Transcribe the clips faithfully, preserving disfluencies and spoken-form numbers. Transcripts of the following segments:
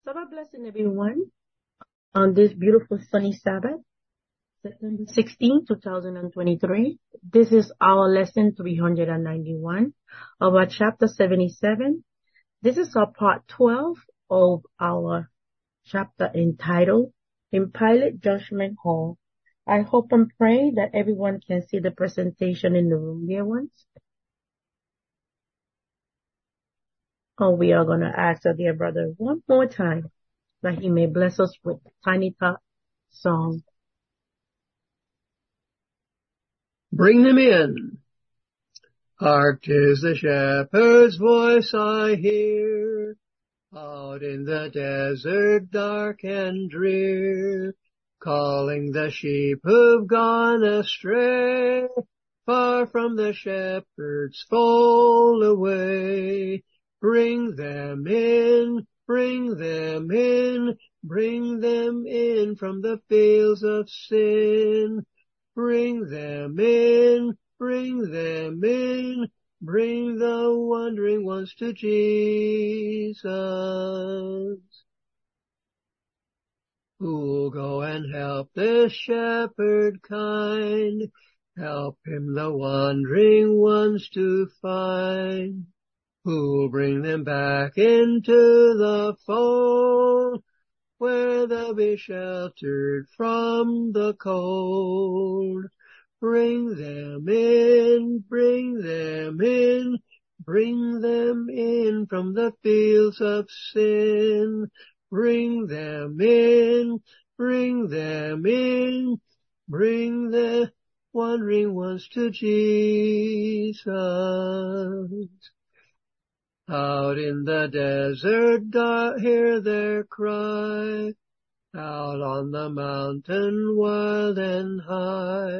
Sabbath blessing, everyone, on this beautiful sunny Sabbath, September sixteenth, twenty twenty-three. This is our lesson three hundred ninety-one of our chapter seventy-seven. This is our part twelve of our chapter entitled In Pilate Judgment Hall. I hope and pray that everyone can see the presentation in the room, dear ones. Oh, we are going to ask our dear brother one more time that he may bless us with Tiny Tot song. Bring them in. Hark, 'tis the shepherd's voice I hear, out in the desert dark and drear, calling the sheep who've gone astray, far from the shepherd's fold away. Bring them in, bring them in, bring them in from the fields of sin. Bring them in, bring them in, bring the wandering ones to Jesus. Who'll go and help this shepherd kind, help him the wandering ones to find. Who'll bring them back into the fold, where they'll be sheltered from the cold. Bring them in, bring them in, bring them in from the fields of sin. Bring them in, bring them in, bring the wandering ones to Jesus. Out in the desert dark, hear their cry, out on the mountain wild and high.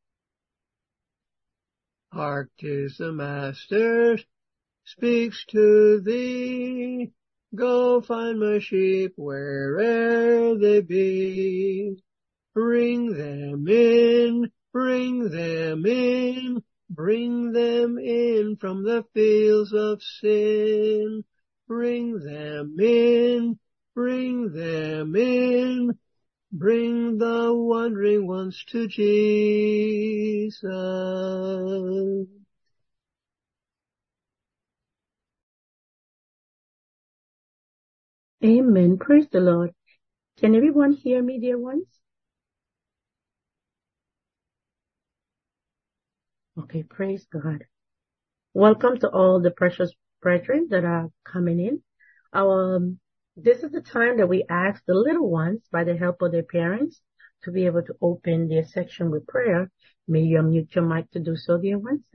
Hark, 'tis the Master speaks to thee, go find my sheep where'er they be. Bring them in, bring them in, bring them in from the fields of sin. Bring them in, bring them in, bring the wandering ones to Jesus. Amen. Praise the Lord. Can everyone hear me, dear ones? Okay, praise God. Welcome to all the precious brethren that are coming in. Our, um, this is the time that we ask the little ones, by the help of their parents, to be able to open their section with prayer. May you unmute your mic to do so, dear ones.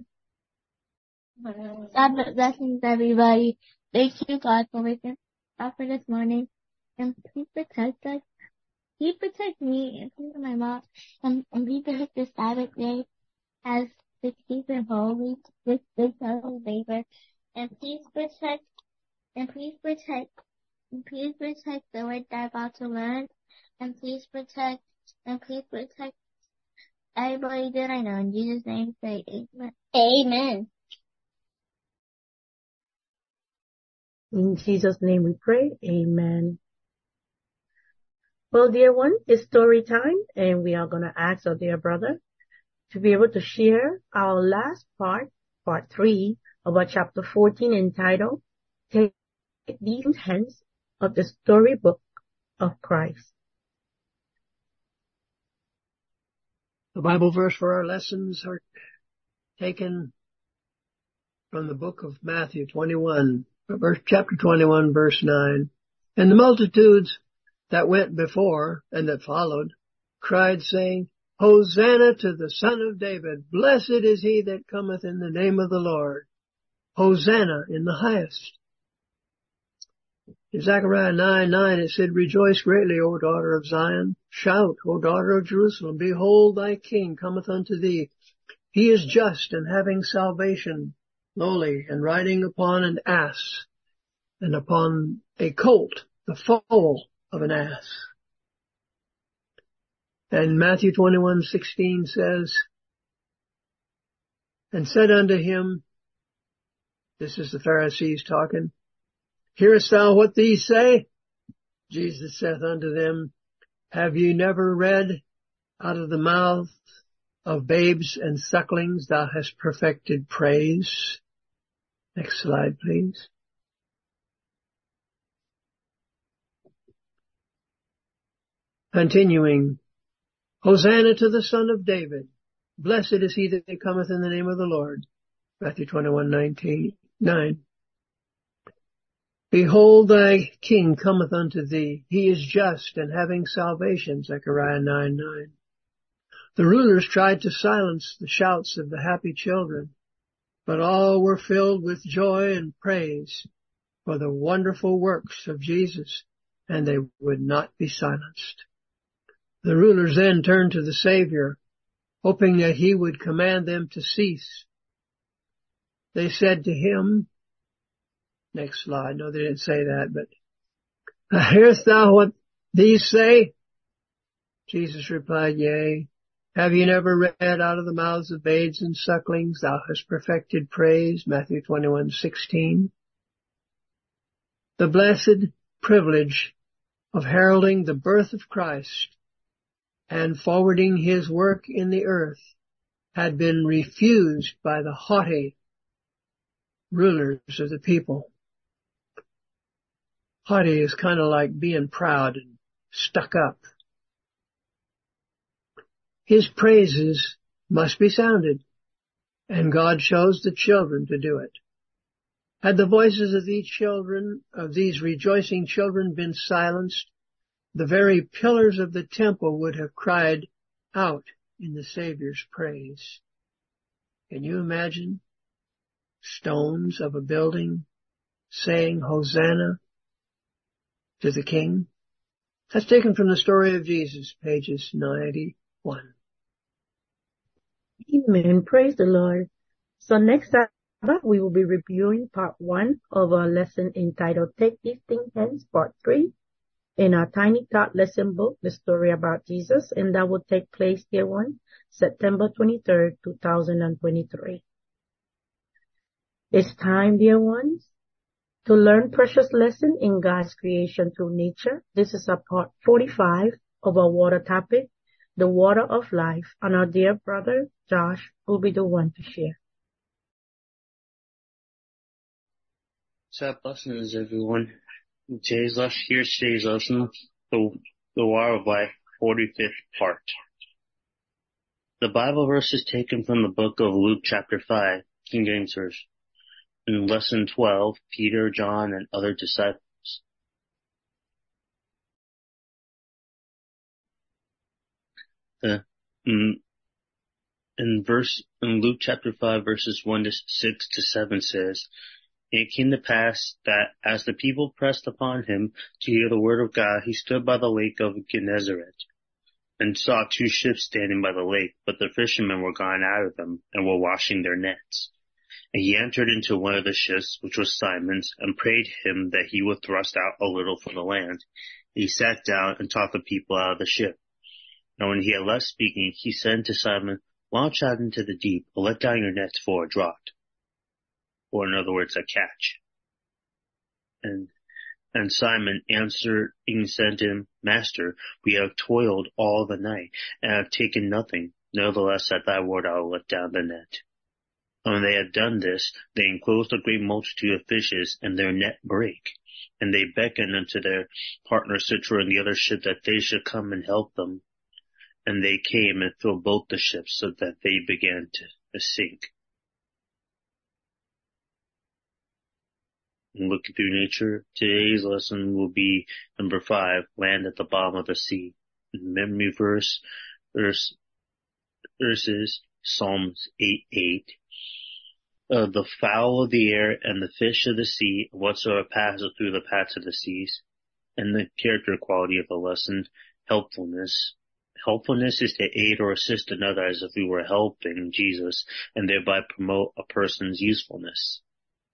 Sabbath blessings, everybody. Thank you, God, for waking us up for this morning. And please protect us. Please protect me and please my mom. And, and please protect this Sabbath day as to keep it holy, this big total labor. And please protect, and please protect, and please protect the word that I'm about to learn. And please protect, and please protect everybody that I know. In Jesus' name, say amen. Amen. In Jesus' name we pray. Amen. Well, dear one, it's story time, and we are going to ask our dear brother to be able to share our last part, part three, of our chapter fourteen, entitled, Take These Hands of the Storybook of Christ. The Bible verse for our lessons are taken from the book of Matthew twenty-one, verse, chapter twenty-one, verse nine. And the multitudes that went before and that followed cried, saying, Hosanna to the Son of David. Blessed is he that cometh in the name of the Lord. Hosanna in the highest. In Zechariah nine nine it said, Rejoice greatly, O daughter of Zion. Shout, O daughter of Jerusalem. Behold, thy king cometh unto thee. He is just and having salvation, lowly, and riding upon an ass, and upon a colt, the foal of an ass. And Matthew twenty-one sixteen says, And said unto him, this is the Pharisees talking, Hearest thou what these say? Jesus saith unto them, Have ye never read, Out of the mouth of babes and sucklings thou hast perfected praise? Next slide, please. Continuing, Hosanna to the Son of David. Blessed is he that cometh in the name of the Lord. Matthew twenty-one nineteen, nine. Behold, thy King cometh unto thee. He is just and having salvation. Zechariah nine nine. The rulers tried to silence the shouts of the happy children, but all were filled with joy and praise for the wonderful works of Jesus, and they would not be silenced. The rulers then turned to the Savior, hoping that he would command them to cease. They said to him, next slide, no, they didn't say that, but, Hearest thou what these say? Jesus replied, Yea. Have ye never read, Out of the mouths of babes and sucklings thou hast perfected praise? Matthew twenty-one sixteen. The blessed privilege of heralding the birth of Christ and forwarding his work in the earth had been refused by the haughty rulers of the people. Haughty is kind of like being proud and stuck up. His praises must be sounded, and God chose the children to do it. Had the voices of these children, of these rejoicing children, been silenced, the very pillars of the temple would have cried out in the Savior's praise. Can you imagine stones of a building saying Hosanna to the King? That's taken from the story of Jesus, pages ninety-one. Amen. Praise the Lord. So next Sabbath, we will be reviewing part one of our lesson entitled Take These Things Hence, part three, in our Tiny Tot lesson book, The Story About Jesus, and that will take place, dear one, September twenty-third, two thousand twenty-three. It's time, dear ones, to learn precious lesson in God's creation through nature. This is a part forty-five of our water topic, the water of life, and our dear brother Josh will be the one to share. So blessings, everyone. Today's lesson, here's today's lesson, the, the water of life, forty-fifth part. The Bible verse is taken from the book of Luke chapter five, King James Version. In lesson twelve, Peter, John, and other disciples. Uh, in, in verse, in Luke chapter five, verses one to six to seven says, And it came to pass that as the people pressed upon him to hear the word of God, he stood by the lake of Gennesaret, and saw two ships standing by the lake, but the fishermen were gone out of them, and were washing their nets. And he entered into one of the ships, which was Simon's, and prayed him that he would thrust out a little from the land. He sat down and taught the people out of the ship. And when he had left speaking, he said to Simon, Launch out into the deep, and let down your nets for a draught. Or in other words, a catch. And, and Simon answering said to him, Master, we have toiled all the night, and have taken nothing. Nevertheless, at thy word I will let down the net. And when they had done this, they enclosed a great multitude of fishes, and their net brake. And they beckoned unto their partners which were in the other ship that they should come and help them. And they came and filled both the ships, so that they began to, to sink. And looking through nature, today's lesson will be number five, land at the bottom of the sea. And memory verse, verse, verses, Psalms eight eight. Uh, the fowl of the air and the fish of the sea, whatsoever passes through the paths of the seas. And the character quality of the lesson, helpfulness. Helpfulness is to aid or assist another as if we were helping Jesus, and thereby promote a person's usefulness.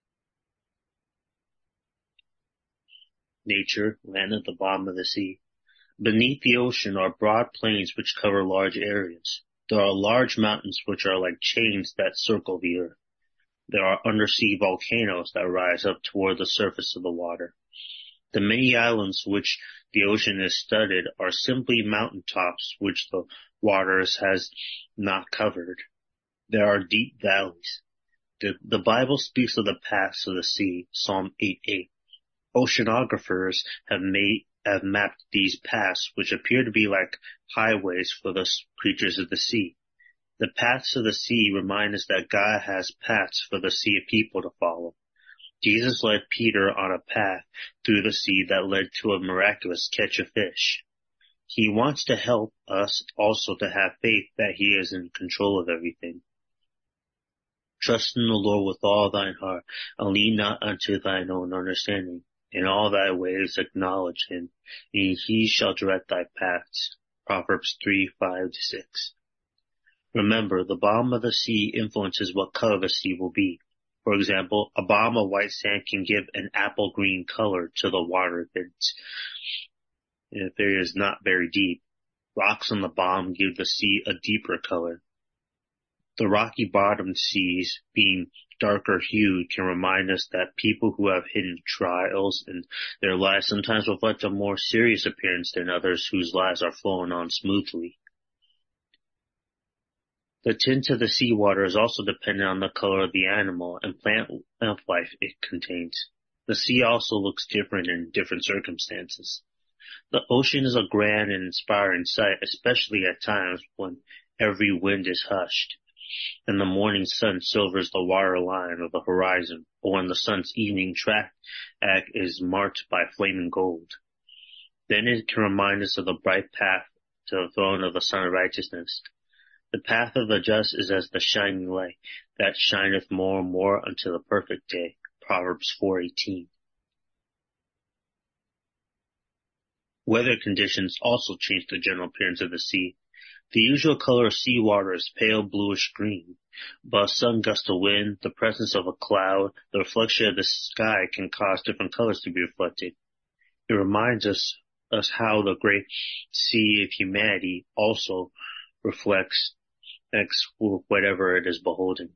Nature, land at the bottom of the sea. Beneath the ocean are broad plains which cover large areas. There are large mountains which are like chains that circle the earth. There are undersea volcanoes that rise up toward the surface of the water. The many islands which the ocean is studded are simply mountain tops which the waters has not covered. There are deep valleys. The, the Bible speaks of the paths of the sea, Psalm eight eight. Oceanographers have made have mapped these paths, which appear to be like highways for the creatures of the sea. The paths of the sea remind us that God has paths for the sea of people to follow. Jesus led Peter on a path through the sea that led to a miraculous catch of fish. He wants to help us also to have faith that he is in control of everything. Trust in the Lord with all thine heart, and lean not unto thine own understanding. In all thy ways acknowledge him, and he shall direct thy paths. Proverbs three, five to six. Remember, the bottom of the sea influences what color the sea will be. For example, a bottom of white sand can give an apple green color to the water if it's, if it is not very deep. Rocks on the bottom give the sea a deeper color. The rocky bottomed seas being darker hued can remind us that people who have hidden trials in their lives sometimes reflect a more serious appearance than others whose lives are flowing on smoothly. The tint of the seawater is also dependent on the color of the animal and plant life it contains. The sea also looks different in different circumstances. The ocean is a grand and inspiring sight, especially at times when every wind is hushed, and the morning sun silvers the water line of the horizon, or when the sun's evening track is marked by flaming gold. Then it can remind us of the bright path to the throne of the Son of Righteousness. The path of the just is as the shining light that shineth more and more unto the perfect day. Proverbs four eighteen. Weather conditions also change the general appearance of the sea. The usual color of seawater is pale bluish green, but a sudden gust of wind, the presence of a cloud, the reflection of the sky can cause different colors to be reflected. It reminds us, us how the great sea of humanity also reflects whatever it is beholding.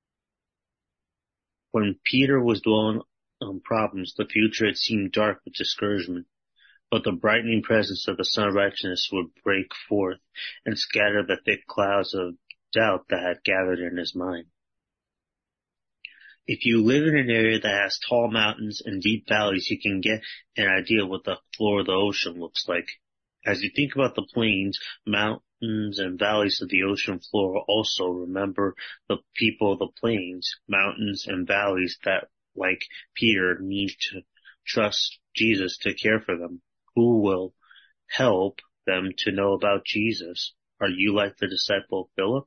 When Peter was dwelling on problems, the future had seemed dark with discouragement. But the brightening presence of the Son of Righteousness would break forth and scatter the thick clouds of doubt that had gathered in his mind. If you live in an area that has tall mountains and deep valleys, you can get an idea of what the floor of the ocean looks like. As you think about the plains, mountains, and valleys of the ocean floor, also remember the people of the plains, mountains, and valleys that, like Peter, need to trust Jesus to care for them. Who will help them to know about Jesus? Are you like the disciple Philip?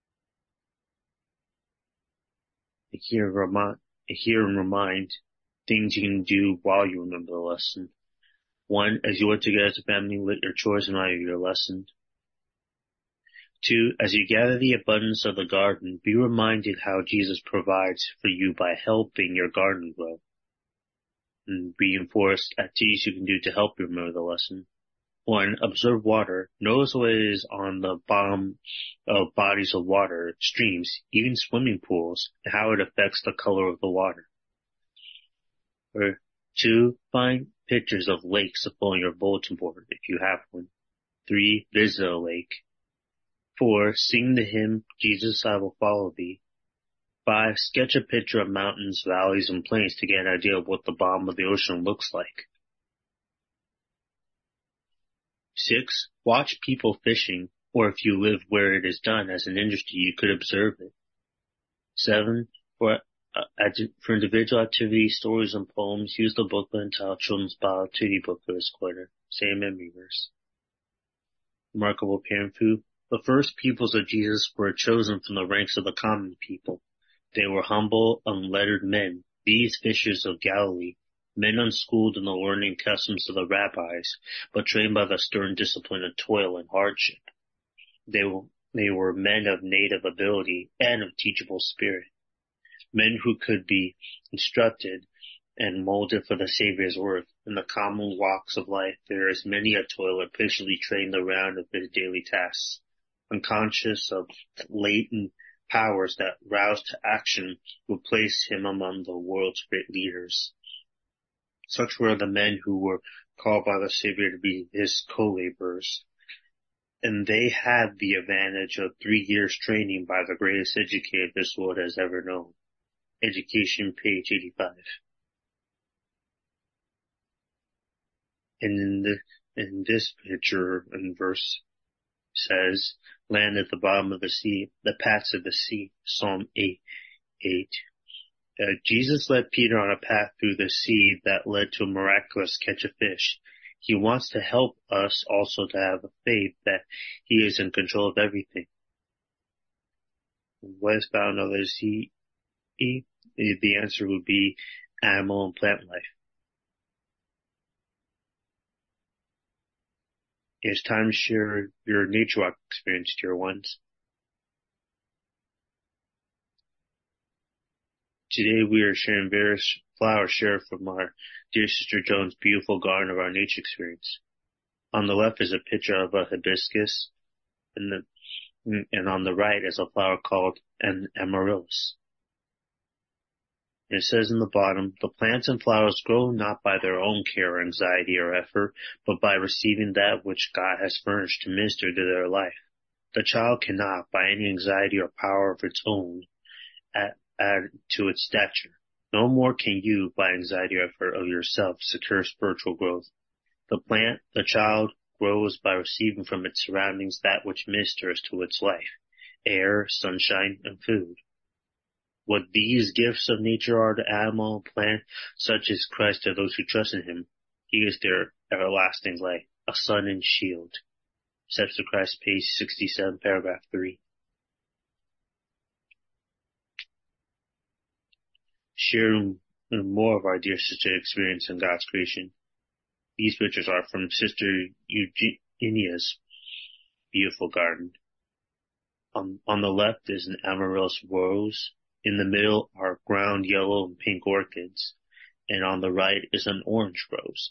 Hear, remind, hear and remind things you can do while you remember the lesson. One, as you work together as a family, let your chores remind you of your lesson. Two, as you gather the abundance of the garden, be reminded how Jesus provides for you by helping your garden grow. And reinforce activities you can do to help you remember the lesson. One, observe water. Notice what is on the bottom of bodies of water, streams, even swimming pools, and how it affects the color of the water. Or two, find pictures of lakes upon your bulletin board if you have one. Three, visit a lake. Four, sing the hymn, Jesus, I will follow thee. Five, sketch a picture of mountains, valleys, and plains to get an idea of what the bottom of the ocean looks like. Six, watch people fishing, or if you live where it is done as an industry, you could observe it. Seven, for, uh, for individual activities, stories, and poems, use the booklet entitled Children's Bible Activity Book for this quarter. Same memory verse. Remarkable parenthood. The first pupils of Jesus were chosen from the ranks of the common people. They were humble, unlettered men, these fishers of Galilee, men unschooled in the learning customs of the rabbis, but trained by the stern discipline of toil and hardship. They were, they were men of native ability and of teachable spirit, men who could be instructed and molded for the Savior's work. In the common walks of life, there is many a toiler patiently trained the round of his daily tasks, unconscious of latent powers that roused to action would place him among the world's great leaders. Such were the men who were called by the Savior to be his co-laborers. And they had the advantage of three years training by the greatest educator this world has ever known. Education, page eighty-five. And in, the, in this picture and verse says, land at the bottom of the sea, the paths of the sea, Psalm eight, eight. Uh, Jesus led Peter on a path through the sea that led to a miraculous catch of fish. He wants to help us also to have a faith that he is in control of everything. What is found under the sea? The answer would be animal and plant life. It's time to share your nature walk experience, dear ones. Today we are sharing various flowers shared from our dear sister Joan's beautiful garden of our nature experience. On the left is a picture of a hibiscus, and, the, and on the right is a flower called an amaryllis. It says in the bottom, the plants and flowers grow not by their own care, anxiety, or effort, but by receiving that which God has furnished to minister to their life. The child cannot, by any anxiety or power of its own, add, add to its stature. No more can you, by anxiety or effort of yourself, secure spiritual growth. The plant, the child, grows by receiving from its surroundings that which ministers to its life, air, sunshine, and food. What these gifts of nature are to animal and plant, such as Christ to those who trust in him, he is their everlasting light, a sun and shield. Steps of Christ, page sixty-seven, paragraph three. Sharing more of our dear sister experience in God's creation. These pictures are from Sister Eugenia's beautiful garden. On, on the left is an amaryllis rose. In the middle are ground yellow and pink orchids. And on the right is an orange rose.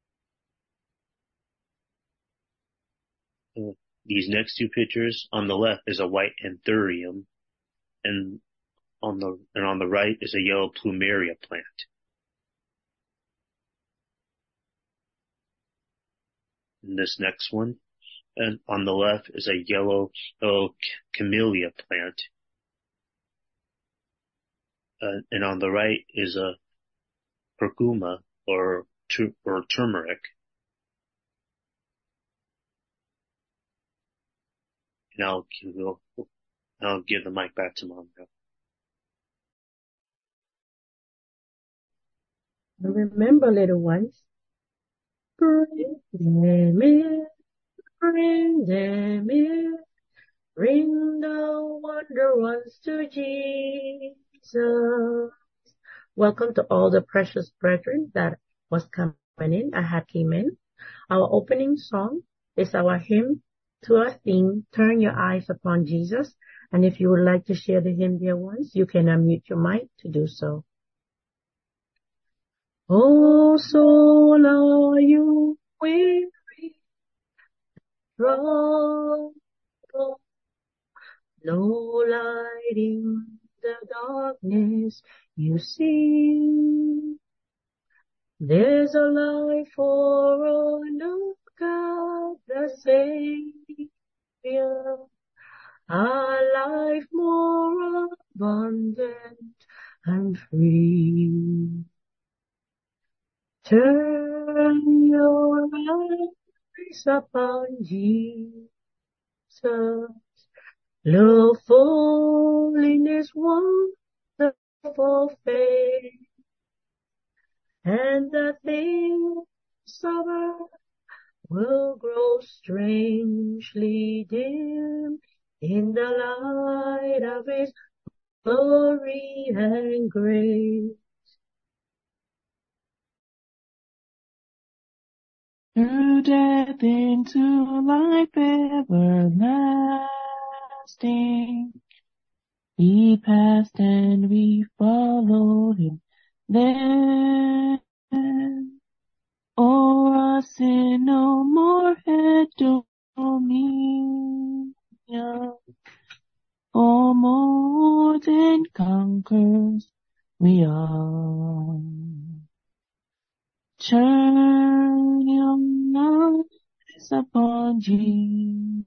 These next two pictures, on the left is a white anthurium, and on the and on the right is a yellow plumeria plant. And this next one, and on the left is a yellow, yellow camellia plant. Uh, and on the right is a curcuma or, tu- or turmeric. And I'll give, I'll give the mic back to Mom now. Remember, little ones, bring them in, bring them in, bring the wonder ones to Jesus. Welcome to all the precious brethren that was coming in. I had came in. Our opening song is our hymn to our theme, Turn Your Eyes Upon Jesus. And if you would like to share the hymn, dear ones, you can unmute your mic to do so. Oh, soul, are you weary? Troubled? No light in the darkness you see. There's a life for all of God the Savior, a life more abundant and free. Turn your eyes upon Jesus. Look full in his wonderful face, and the things of earth will grow strangely dim in the light of his glory and grace. Through death into life everlasting, he passed and we followed him then. O'er our sin no more had dominion, for more than conquerors we are. upon Jesus.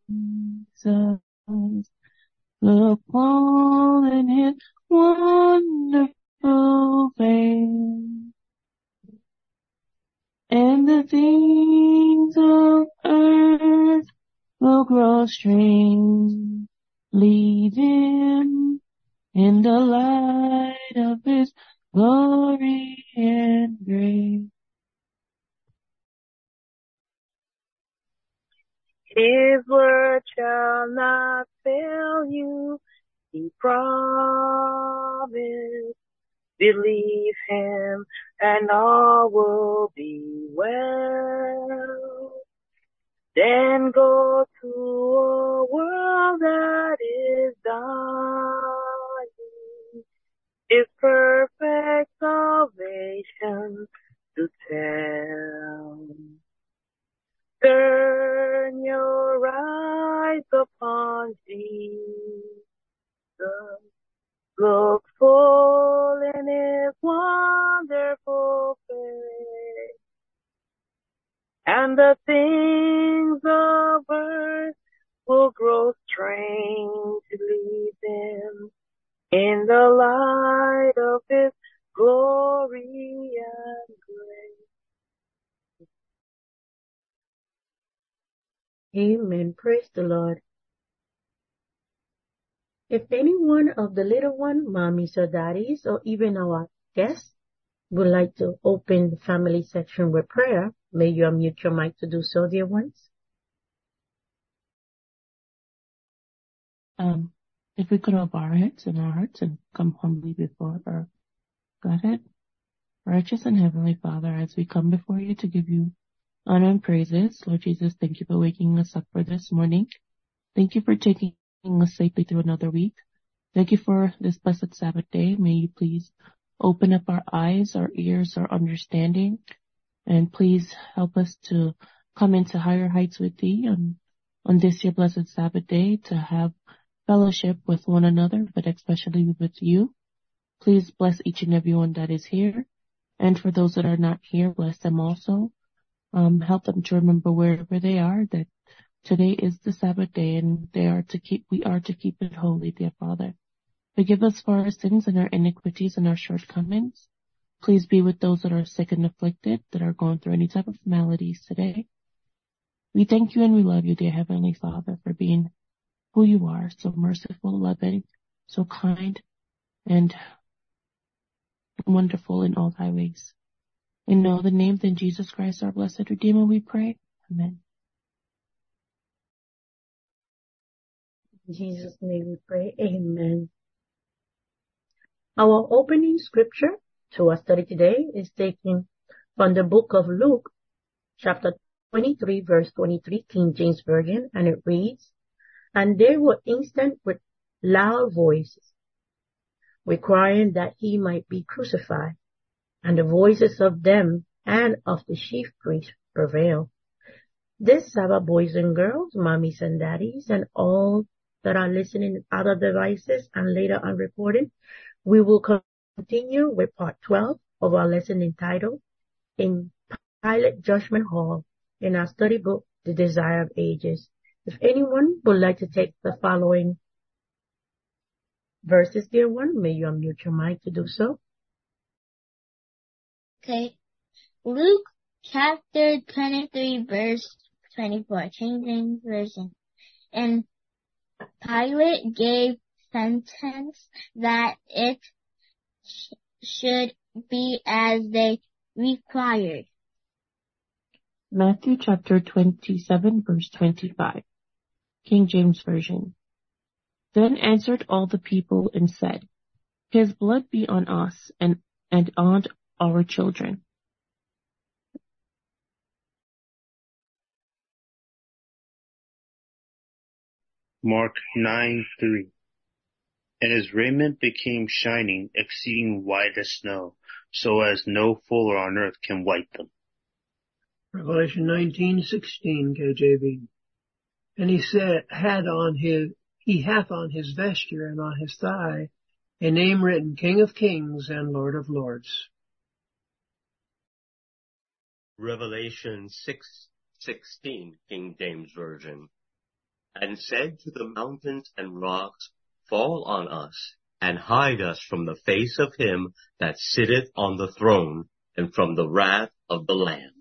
Look on his wonderful face, and the things of earth will grow strangely dim in the light of his glory and grace. His word shall not fail you, he promised. Believe him and all will be well. Then go to a world that is dying, his perfect salvation to tell. Turn your eyes upon Jesus. Look full in his wonderful face, and the things of earth will grow strangely dim in the light of his glory and grace. Amen. Praise the Lord. If any one of the little one, mommies or daddies, or even our guests would like to open the family section with prayer, may you unmute your mic to do so, dear ones. Um, if we could all bow our heads and our hearts and come humbly before our Godhead, righteous and heavenly Father, as we come before you to give you honor and praises, Lord Jesus, thank you for waking us up for this morning. Thank you for taking us safely through another week. Thank you for this blessed Sabbath day. May you please open up our eyes, our ears, our understanding, and please help us to come into higher heights with thee on, on this your blessed Sabbath day, to have fellowship with one another, but especially with you. Please bless each and every one that is here. And for those that are not here, bless them also. Um, help them to remember wherever they are that today is the Sabbath day, and they are to keep, we are to keep it holy, dear Father. Forgive us for our sins and our iniquities and our shortcomings. Please be with those that are sick and afflicted, that are going through any type of maladies today. We thank you and we love you, dear Heavenly Father, for being who you are, so merciful, loving, so kind, and wonderful in all thy ways. In all the name of Jesus Christ, our blessed Redeemer, we pray. Amen. In Jesus' name we pray. Amen. Our opening scripture to our study today is taken from the book of Luke, chapter twenty-three, verse twenty-three, King James Version, and it reads, "And they were instant with loud voices, requiring that he might be crucified. And the voices of them and of the chief priests prevailed." This Sabbath, boys and girls, mommies and daddies, and all that are listening in other devices and later on recorded, we will continue with part twelve of our lesson entitled In Pilate Judgment Hall in our study book, The Desire of Ages. If anyone would like to take the following verses, dear one, may you unmute your mic to do so. Okay. Luke chapter twenty-three, verse twenty-four, King James Version. And Pilate gave sentence that it sh- should be as they required. Matthew chapter twenty-seven, verse twenty-five, King James Version. Then answered all the people and said, His blood be on us and, and on our children. Mark nine three. And his raiment became shining, exceeding white as snow, so as no fuller on earth can white them. Revelation nineteen sixteen, K J V. And he said, had on his, he hath on his vesture and on his thigh a name written, King of Kings and Lord of Lords. Revelation six sixteen, King James Version, and said to the mountains and rocks, fall on us, and hide us from the face of him that sitteth on the throne, and from the wrath of the Lamb.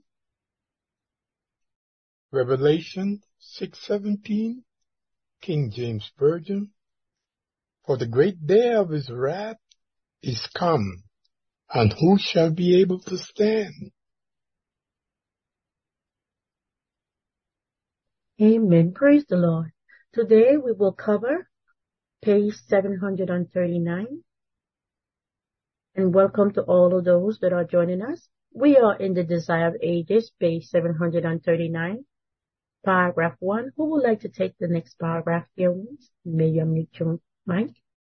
Revelation six seventeen, King James Version. For the great day of his wrath is come, and who shall be able to stand? Amen. Praise the Lord. Today we will cover page seven hundred thirty-nine. And welcome to all of those that are joining us. We are in the Desire of Ages, page seven hundred thirty-nine, paragraph one. Who would like to take the next paragraph here? May you unmute your mic.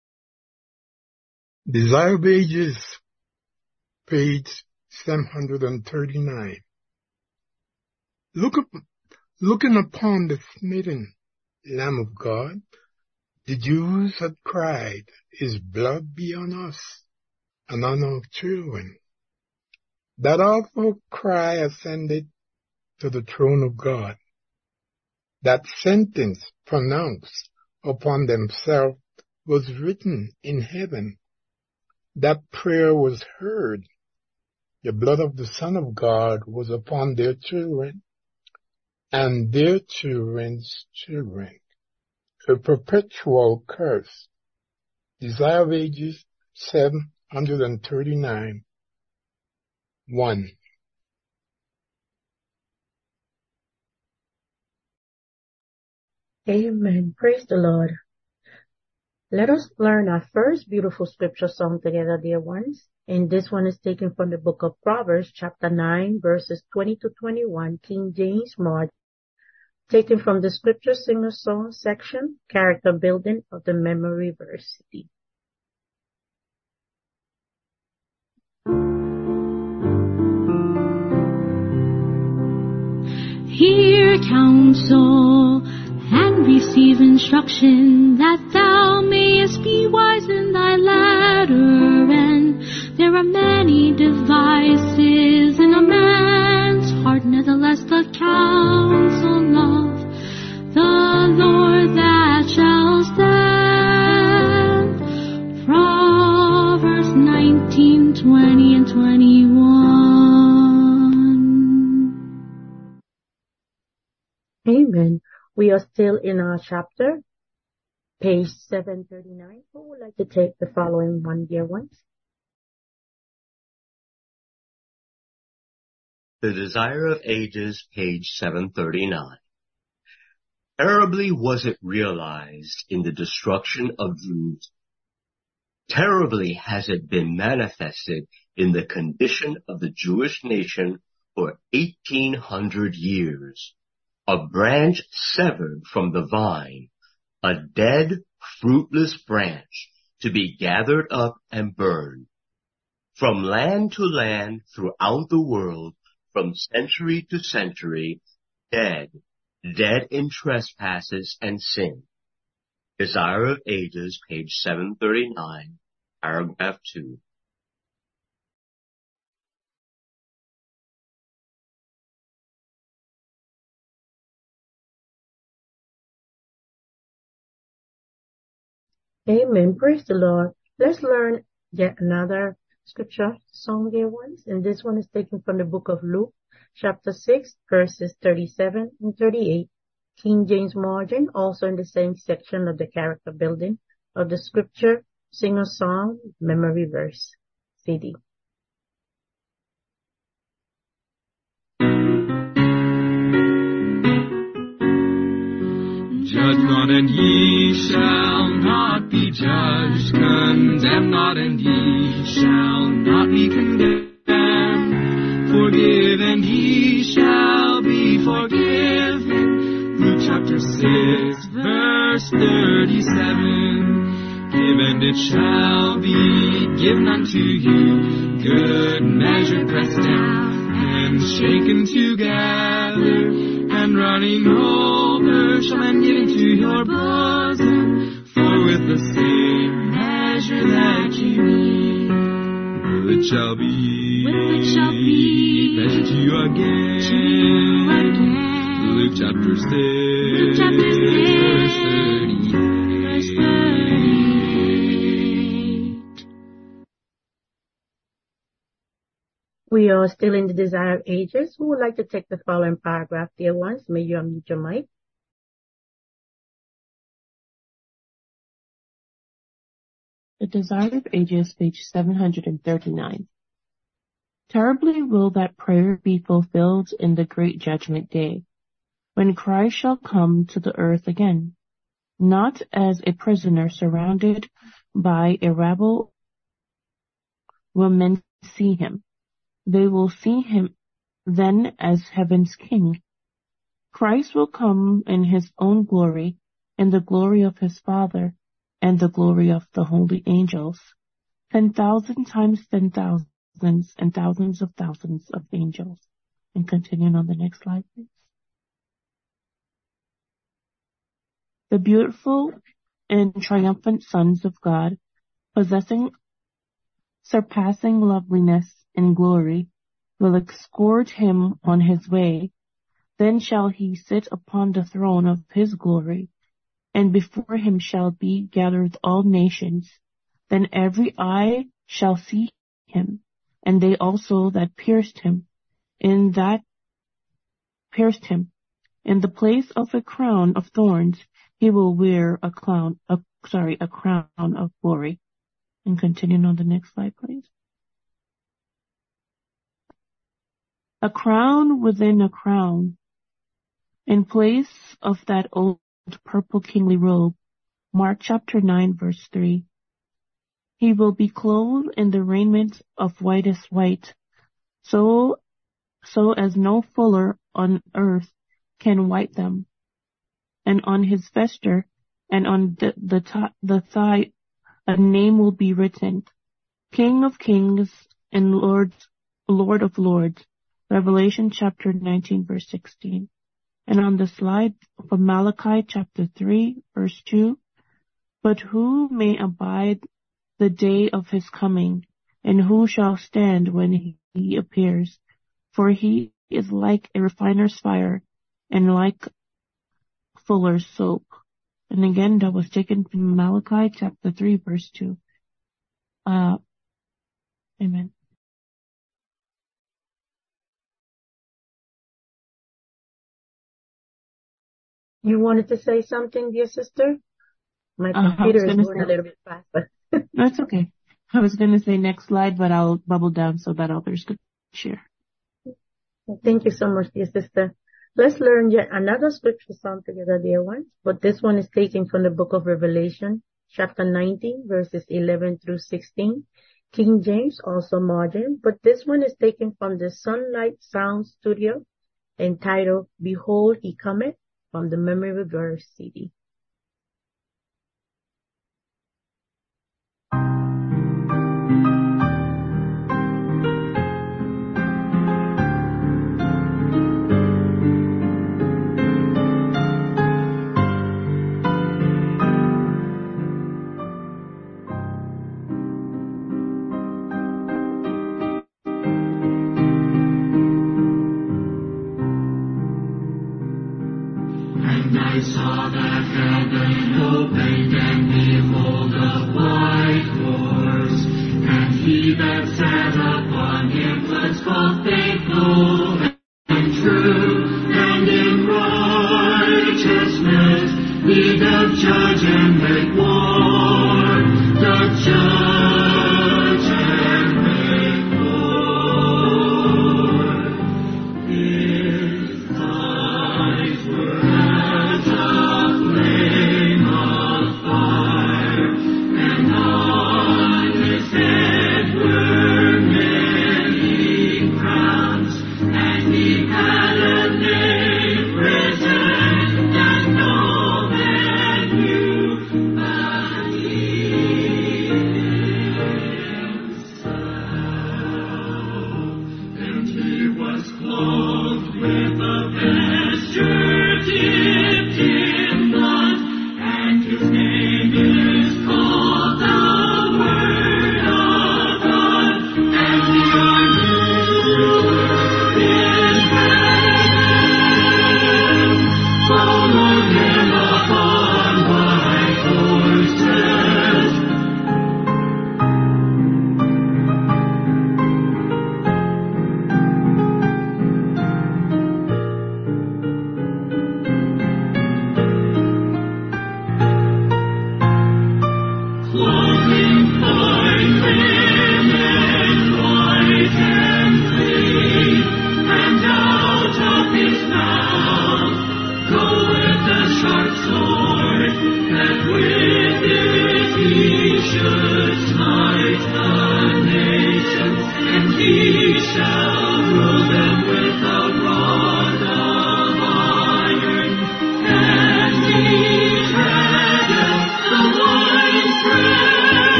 Desire of Ages, page seven hundred thirty-nine. Look up, looking upon the smitten Lamb of God, the Jews had cried, his blood be on us and on our children. That awful cry ascended to the throne of God. That sentence pronounced upon themselves was written in heaven. That prayer was heard. The blood of the Son of God was upon their children and their children's children. A perpetual curse. Desire of Ages seven hundred thirty-nine, one. Amen. Praise the Lord. Let us learn our first beautiful scripture song together, dear ones. And this one is taken from the book of Proverbs, chapter nine, verses twenty to twenty-one, King James Margin. Taken from the Scripture Singer Song section, Character Building of the Memory Verse. Hear counsel and receive instruction, that thou mayest be wise in thy latter end. There are many devices in a man's heart, nevertheless the counsel of the Lord that shall stand. Proverbs nineteen, twenty and twenty-one. Amen. We are still in our chapter, page seven thirty-nine. Who would like to take the following one, dear ones? The Desire of Ages, page seven thirty-nine. Terribly was it realized in the destruction of Jews. Terribly has it been manifested in the condition of the Jewish nation for eighteen hundred years. A branch severed from the vine, a dead, fruitless branch, to be gathered up and burned. From land to land throughout the world, from century to century, dead, dead in trespasses and sin. Desire of Ages, page seven thirty-nine, paragraph two. Amen. Praise the Lord. Let's learn yet another scripture song, dear ones. And this one is taken from the book of Luke, chapter six, verses thirty-seven and thirty-eight. King James Margin, also in the same section of the character building of the scripture, sing a song, memory verse, C D. Judge not, and ye shall not be judged. Condemn not, and ye shall not be condemned. Forgive, and ye shall be forgiven. Luke chapter six, verse thirty-seven. Give, and it shall be given unto you. Good measure, pressed down and shaken together, and running over shall men give into your bosom. For with the same measure that you need, will it shall be, will it shall be measured to you again. To you again. chapter six, Luke chapter verse six, thirty. verse thirty-eight. We are still in the Desire of Ages. Who would like to take the following paragraph, dear ones? May you unmute your mic. The Desire of Ages, page seven hundred thirty-nine. Terribly will that prayer be fulfilled in the great judgment day, when Christ shall come to the earth again, not as a prisoner surrounded by a rabble will men see him. They will see him then as heaven's king. Christ will come in his own glory, in the glory of his Father, and the glory of the holy angels, ten thousand times ten thousands and thousands of thousands of angels. And continuing on the next slide, please. The beautiful and triumphant sons of God, possessing surpassing loveliness and glory, will escort him on his way. Then shall he sit upon the throne of his glory, and before him shall be gathered all nations. Then every eye shall see him, and they also that pierced him, in that pierced him. In the place of a crown of thorns, he will wear a crown, a, sorry, a crown of glory. And continuing on the next slide, please. A crown within a crown, in place of that old purple kingly robe. Mark chapter nine, verse three. He will be clothed in the raiment of whitest white, so, so as no fuller on earth can white them. And on his vesture and on the, the, th- the thigh, a name will be written, King of Kings and Lord, Lord of Lords. Revelation chapter nineteen, verse sixteen. And on the slide from Malachi chapter three, verse two, but who may abide the day of his coming, and who shall stand when he, he appears? For he is like a refiner's fire, and like fuller's soap. And again, that was taken from Malachi chapter three, verse two. Uh, amen. You wanted to say something, dear sister? My Uh, computer is say, going a little bit fast, but no, it's okay. I was going to say next slide, but I'll bubble down so that others could share. thank you so much, dear sister. Let's learn yet another scripture psalm together, dear ones. But this one is taken from the book of Revelation, chapter nineteen, verses eleven through sixteen. King James, also margin. But this one is taken from the Sunlight Sound Studio, entitled, Behold, He Cometh, from the Memory Verse C D. I saw the heaven opened, and behold a white horse, and he that sat upon him was called Faithful and True, and in righteousness he doth judge and make war, doth judge and make war. His eyes were as a flame of fire, and on his head were many crowns, and he had a name written that no man knew but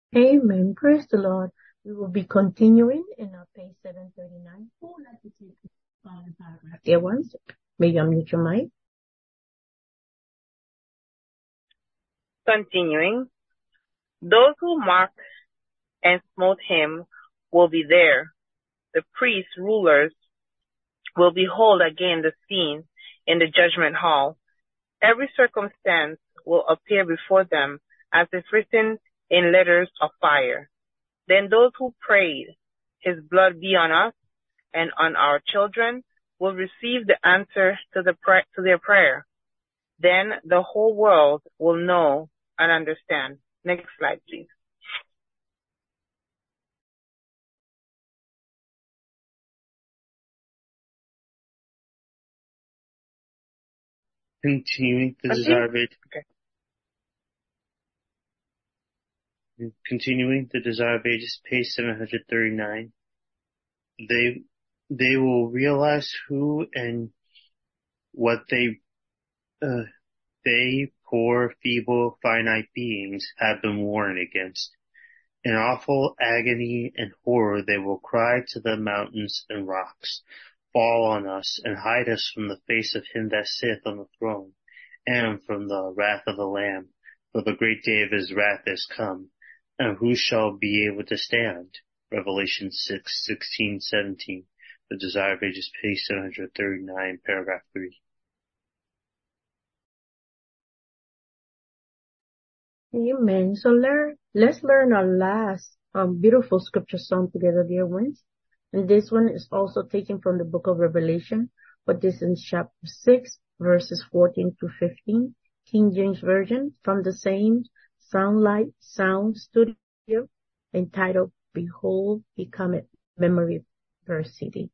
Amen. Praise the Lord. We will be continuing in our page seven thirty-nine. Who would like to take the following paragraph? Dear ones, may you unmute your mic. Continuing, those who mocked and smote him will be there. The priests, rulers, will behold again the scene in the judgment hall. Every circumstance will appear before them as if written in letters of fire. Then those who prayed, his blood be on us and on our children, will receive the answer to the pra- to their prayer. Then the whole world will know and understand. Next slide, please. Continuing the Okay. desire of ages. Okay. Continuing the desire of ages, page seven hundred thirty-nine. They they will realize who and what they uh, they poor, feeble, finite beings have been warned against. In awful agony and horror, they will cry to the mountains and rocks, fall on us and hide us from the face of him that sitteth on the throne, and from the wrath of the Lamb. For the great day of his wrath is come, and who shall be able to stand? Revelation six, sixteen, seventeen. The Desire of Ages, page seven hundred thirty-nine, paragraph three. Amen. So learn, let's learn our last um, beautiful scripture song together, dear ones. And this one is also taken from the book of Revelation, but this is chapter six, verses fourteen to fifteen, King James Version, from the same Soundlight Sound Studio, entitled Behold, He Cometh, Memory Verse C D.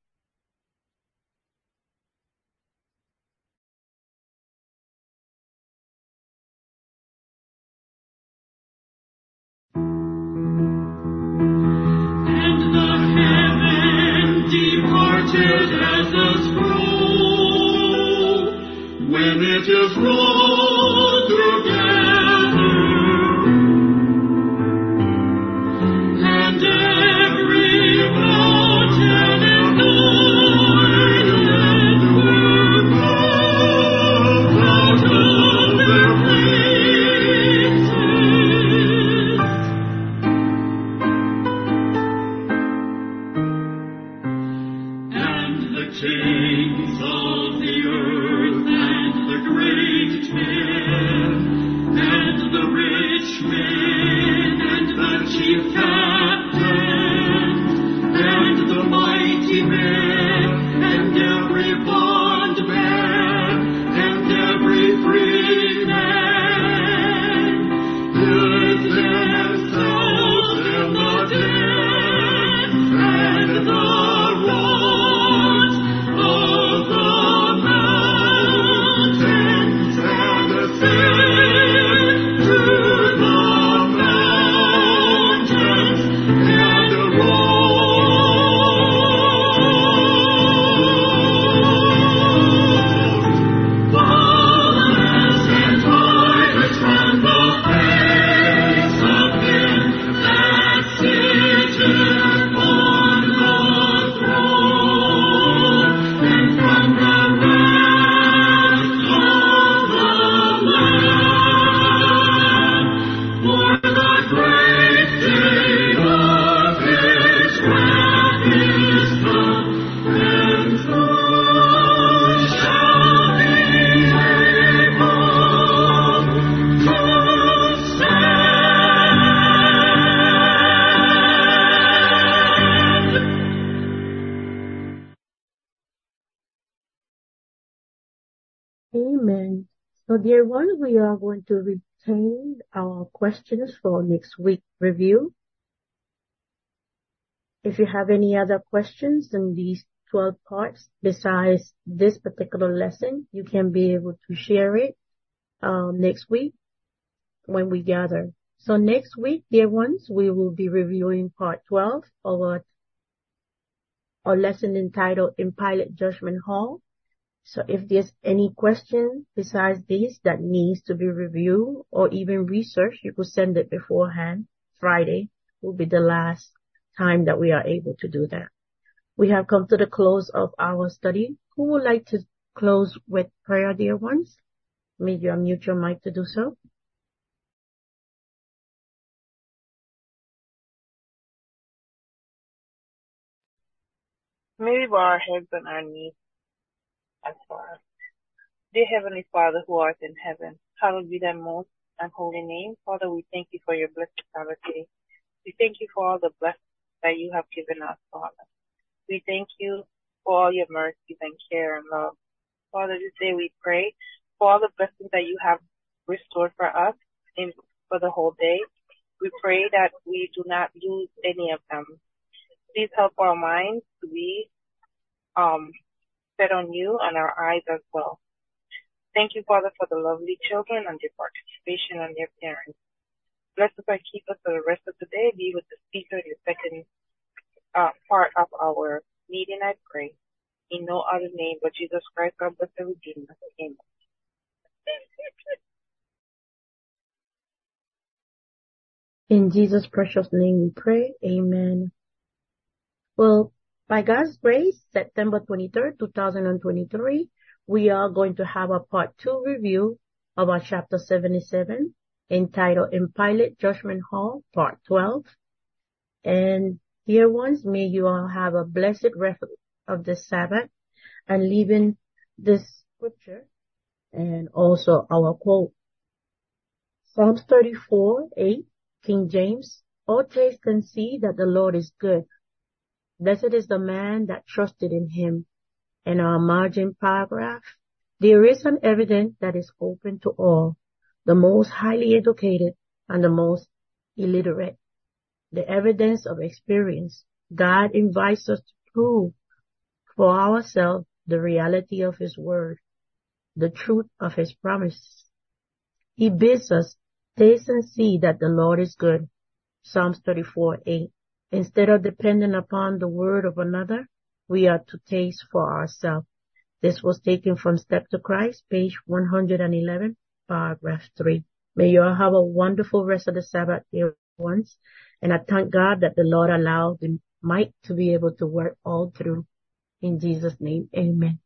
Departed as a scroll, when it is rolled together, and every mountain and island will go out of their places. Kings of the earth and the great men, and the rich men, and the chief captains, and the mighty men, and every bondman, and every free man, hid themselves in the den and the Amen. So dear ones, we are going to retain our questions for next week review. If you have any other questions in these twelve parts besides this particular lesson, you can be able to share it um, next week when we gather. So next week, dear ones, we will be reviewing part twelve of our, our lesson entitled In Pilate Judgment Hall. So if there's any question besides this that needs to be reviewed or even researched, you could send it beforehand. Friday will be the last time that we are able to do that. We have come to the close of our study. Who would like to close with prayer, dear ones? May you unmute your mic to do so. May we bow our heads on our knees as far. Dear Heavenly Father who art in heaven, hallowed be thy most and holy name. Father, we thank you for your blessed Sabbath day. We thank you for all the blessings that you have given us, Father. We thank you for all your mercies and care and love. Father, this day we pray for all the blessings that you have restored for us in, for the whole day. We pray that we do not lose any of them. Please help our minds to be um, set on you and our eyes as well. Thank you, Father, for the lovely children and their participation and their parents. Bless us and keep us for the rest of the day. Be with the speaker in the second uh, part of our meeting, I pray. In no other name but Jesus Christ, our blessed Redeemer. Amen. In Jesus' precious name we pray. Amen. Well, by God's grace, September twenty-third, two thousand twenty-three, we are going to have a part two review of our chapter seventy-seven, entitled In Pilate Judgment Hall, part twelve. And dear ones, may you all have a blessed rest of the Sabbath, and leaving this scripture and also our quote. Psalms thirty-four, eight, King James, "Oh, taste and see that the Lord is good. Blessed is the man that trusted in him." In our margin paragraph, there is an evidence that is open to all, the most highly educated and the most illiterate. The evidence of experience. God invites us to prove for ourselves the reality of his word, the truth of his promises. He bids us taste and see that the Lord is good. Psalms thirty-four, eight. Instead of depending upon the word of another, we are to taste for ourselves. This was taken from Step to Christ, page one hundred eleven, paragraph three. May you all have a wonderful rest of the Sabbath, dear ones. And I thank God that the Lord allowed the mic to be able to work all through. In Jesus' name, amen.